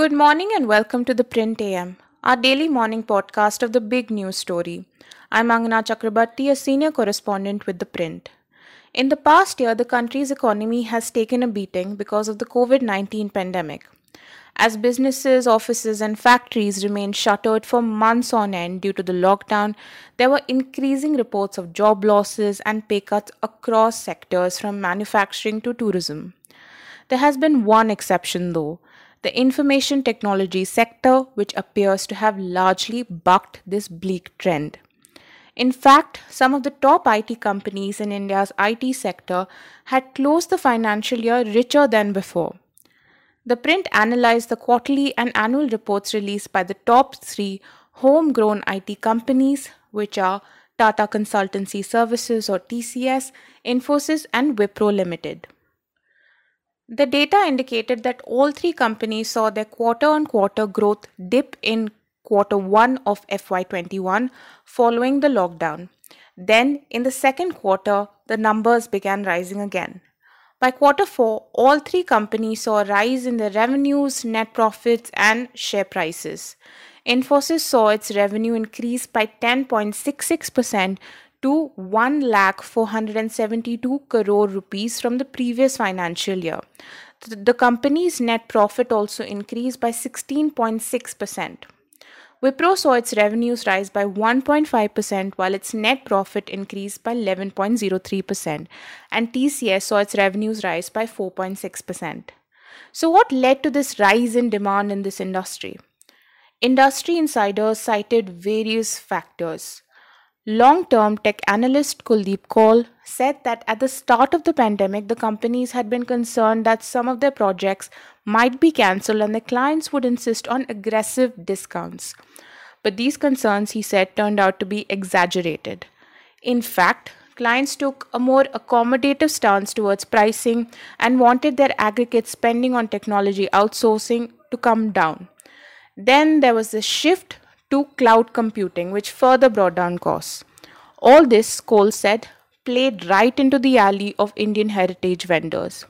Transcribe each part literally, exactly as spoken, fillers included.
Good morning and welcome to the Print A M, our daily morning podcast of the big news story. I'm Angana Chakrabarti, a senior correspondent with the Print. In the past year, the country's economy has taken a beating because of the COVID nineteen pandemic. As businesses, offices, and factories remained shuttered for months on end due to the lockdown, there were increasing reports of job losses and pay cuts across sectors from manufacturing to tourism. There has been one exception though, the information technology sector, which appears to have largely bucked this bleak trend. In fact, some of the top I T companies in India's I T sector had closed the financial year richer than before. The Print analyzed the quarterly and annual reports released by the top three homegrown I T companies, which are Tata Consultancy Services or T C S, Infosys, and Wipro Limited. The data indicated that all three companies saw their quarter-on-quarter growth dip in quarter one of F Y twenty-one following the lockdown. Then, in the second quarter, the numbers began rising again. By quarter four, all three companies saw a rise in their revenues, net profits, and share prices. Infosys saw its revenue increase by ten point six six percent to one lakh four hundred seventy-two crore rupees from the previous financial year. The, the company's net profit also increased by sixteen point six percent. Wipro saw its revenues rise by one point five percent while its net profit increased by eleven point zero three percent, and T C S saw its revenues rise by four point six percent. So what led to this rise in demand in this industry? Industry insiders cited various factors. Long-term tech analyst Kuldeep Kaul said that at the start of the pandemic, the companies had been concerned that some of their projects might be cancelled and their clients would insist on aggressive discounts. But these concerns, he said, turned out to be exaggerated. In fact, clients took a more accommodative stance towards pricing and wanted their aggregate spending on technology outsourcing to come down. Then there was the shift to cloud computing, which further brought down costs. All this, Kaul said, played right into the alley of Indian heritage vendors.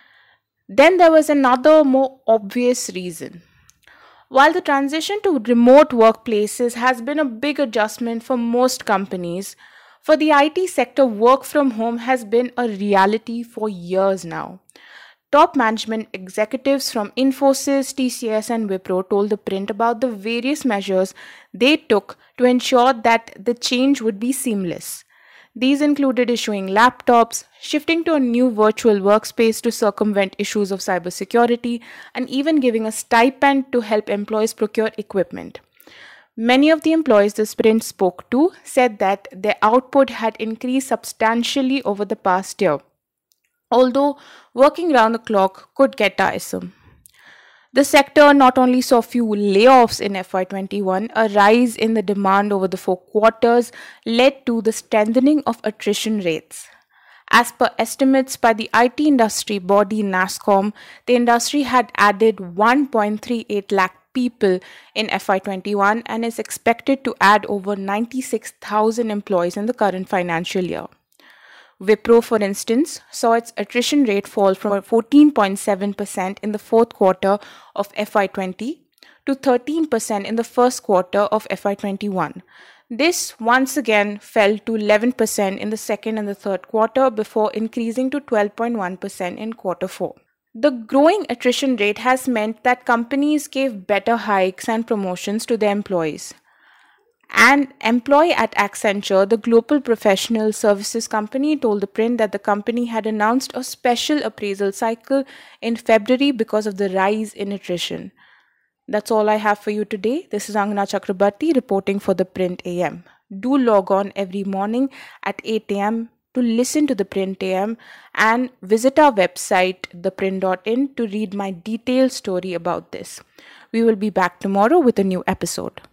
Then there was another more obvious reason. While the transition to remote workplaces has been a big adjustment for most companies, for the I T sector, work from home has been a reality for years now. Top management executives from Infosys, T C S, and Wipro told the Print about the various measures they took to ensure that the change would be seamless. These included issuing laptops, shifting to a new virtual workspace to circumvent issues of cybersecurity, and even giving a stipend to help employees procure equipment. Many of the employees the Print spoke to said that their output had increased substantially over the past year, although working round the clock could get tiresome. The sector not only saw few layoffs in F Y twenty-one, a rise in the demand over the four quarters led to the strengthening of attrition rates. As per estimates by the I T industry body NASSCOM, the industry had added one point three eight lakh people in F Y twenty-one and is expected to add over ninety-six thousand employees in the current financial year. Wipro, for instance, saw its attrition rate fall from fourteen point seven percent in the fourth quarter of F Y twenty to thirteen percent in the first quarter of F Y twenty-one. This once again fell to eleven percent in the second and the third quarter before increasing to twelve point one percent in quarter four. The growing attrition rate has meant that companies gave better hikes and promotions to their employees. An employee at Accenture, the global professional services company, told the Print that the company had announced a special appraisal cycle in February because of the rise in attrition. That's all I have for you today. This is Angana Chakrabarti reporting for the Print A M. Do log on every morning at eight a.m. to listen to the Print A M and visit our website the print dot in to read my detailed story about this. We will be back tomorrow with a new episode.